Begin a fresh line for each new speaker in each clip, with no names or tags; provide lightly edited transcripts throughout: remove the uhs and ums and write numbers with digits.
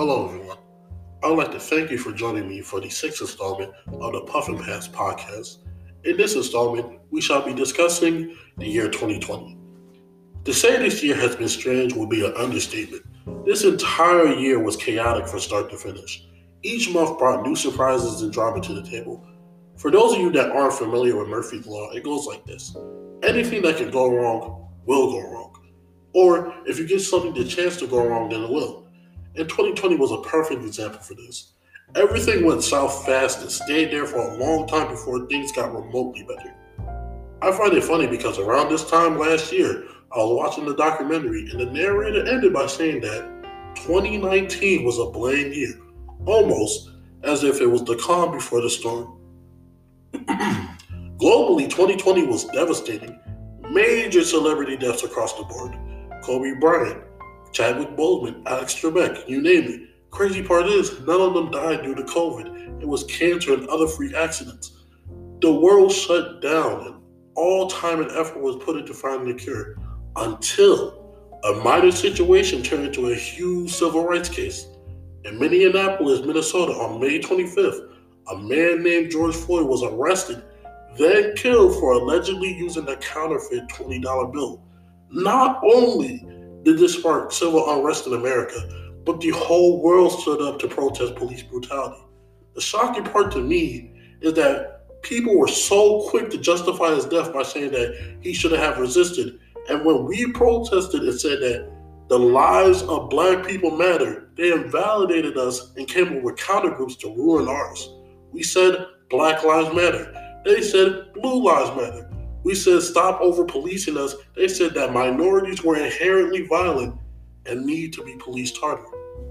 Hello, everyone. I would like to thank you for joining me for the sixth installment of the Puff and Pass podcast. In this installment, we shall be discussing the year 2020. To say this year has been strange would be an understatement. This entire year was chaotic from start to finish. Each month brought new surprises and drama to the table. For those of you that aren't familiar with Murphy's Law, it goes like this: anything that can go wrong will go wrong. Or if you give something the chance to go wrong, then it will. And 2020 was a perfect example for this. Everything went south fast and stayed there for a long time before things got remotely better. I find it funny because around this time last year, I was watching the documentary and the narrator ended by saying that 2019 was a bland year, almost as if it was the calm before the storm. Globally, 2020 was devastating. Major celebrity deaths across the board: Kobe Bryant, Chadwick Boseman, Alex Trebek, you name it. Crazy part is, none of them died due to COVID. It was cancer and other freak accidents. The world shut down and all time and effort was put into finding a cure until a minor situation turned into a huge civil rights case. In Minneapolis, Minnesota, on May 25th, a man named George Floyd was arrested, then killed for allegedly using a counterfeit $20 bill. Not only did this spark civil unrest in America, but the whole world stood up to protest police brutality. The shocking part to me is that people were so quick to justify his death by saying that he shouldn't have resisted. And when we protested and said that the lives of black people matter, they invalidated us and came up with countergroups to ruin ours. We said Black Lives Matter. They said Blue Lives Matter. We said stop over policing us. They said that minorities were inherently violent and need to be policed harder.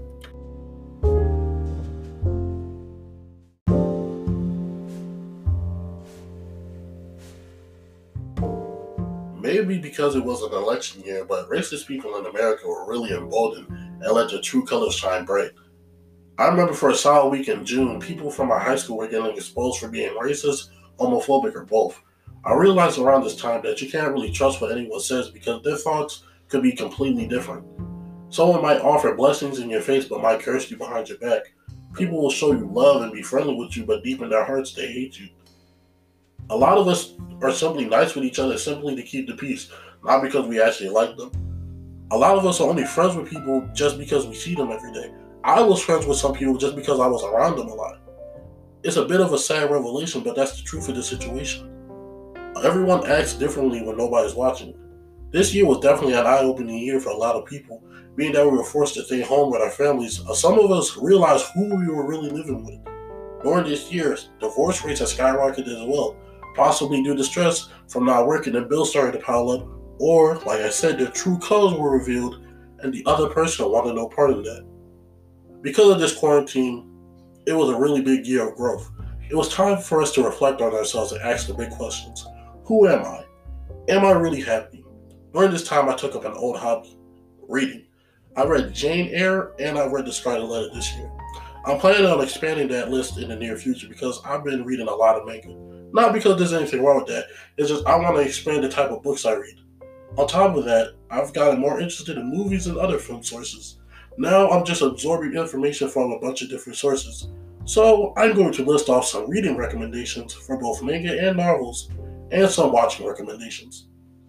Maybe because it was an election year, but racist people in America were really emboldened and let their true colors shine bright. I remember for a solid week in June, people from my high school were getting exposed for being racist, homophobic, or both. I realized around this time that you can't really trust what anyone says because their thoughts could be completely different. Someone might offer blessings in your face but might curse you behind your back. People will show you love and be friendly with you, but deep in their hearts they hate you. A lot of us are simply nice with each other simply to keep the peace, not because we actually like them. A lot of us are only friends with people just because we see them every day. I was friends with some people just because I was around them a lot. It's a bit of a sad revelation, but that's the truth of the situation. Everyone acts differently when nobody's watching. This year was definitely an eye-opening year for a lot of people, being that we were forced to stay home with our families. Some of us realized who we were really living with. During this year, divorce rates have skyrocketed as well, possibly due to stress from not working and bills started to pile up, or, like I said, their true colors were revealed and the other person wanted no part of that. Because of this quarantine, it was a really big year of growth. It was time for us to reflect on ourselves and ask the big questions. Who am I? Am I really happy? During this time, I took up an old hobby: reading. I read Jane Eyre and I read The Scarlet Letter this year. I'm planning on expanding that list in the near future because I've been reading a lot of manga. Not because there's anything wrong with that, it's just I want to expand the type of books I read. On top of that, I've gotten more interested in movies and other film sources. Now I'm just absorbing information from a bunch of different sources. So I'm going to list off some reading recommendations for both manga and novels, and some watching recommendations.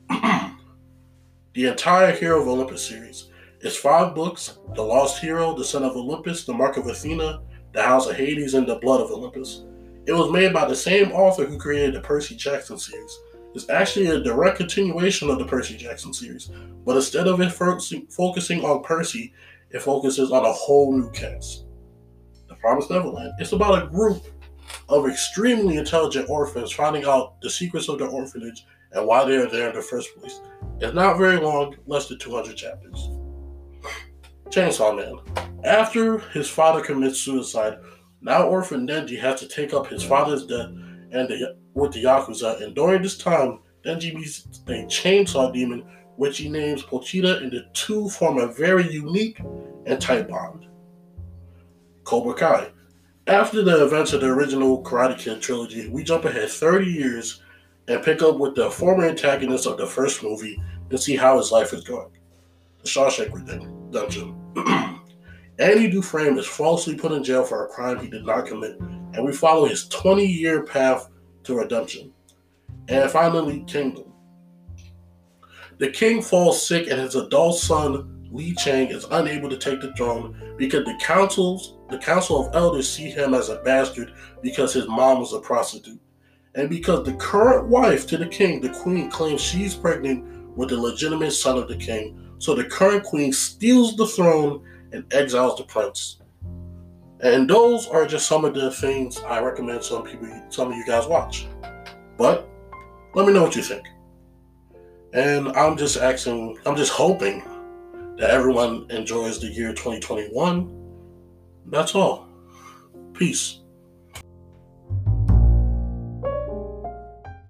The entire Hero of Olympus series is 5 books: The Lost Hero, The Son of Olympus, The Mark of Athena, The House of Hades, and The Blood of Olympus. It was made by the same author who created the Percy Jackson series. It's actually a direct continuation of the Percy Jackson series, but instead of it focusing on Percy, it focuses on a whole new cast. The Promised Neverland. It's about a group of extremely intelligent orphans finding out the secrets of their orphanage and why they are there in the first place. It's not very long, less than 200 chapters. Chainsaw Man. After his father commits suicide, now orphan Denji has to take up his father's death with the Yakuza, and during this time, Denji meets a chainsaw demon, which he names Pochita, and the two form a very unique and tight bond. Cobra Kai. After the events of the original Karate Kid trilogy, we jump ahead 30 years and pick up with the former antagonist of the first movie and see how his life is going. The Shawshank Redemption. Andy Dufresne is falsely put in jail for a crime he did not commit, and we follow his 20-year path to redemption. And finally, Kingdom. The king falls sick, and his adult son, Li Chang, is unable to take the throne because the council of elders see him as a bastard because his mom was a prostitute. And because the current wife to the king, the queen, claims she's pregnant with the legitimate son of the king, so the current queen steals the throne and exiles the prince. And those are just some of the things I recommend some of you guys watch. But let me know what you think. And I'm just hoping that everyone enjoys the year 2021. That's all. Peace.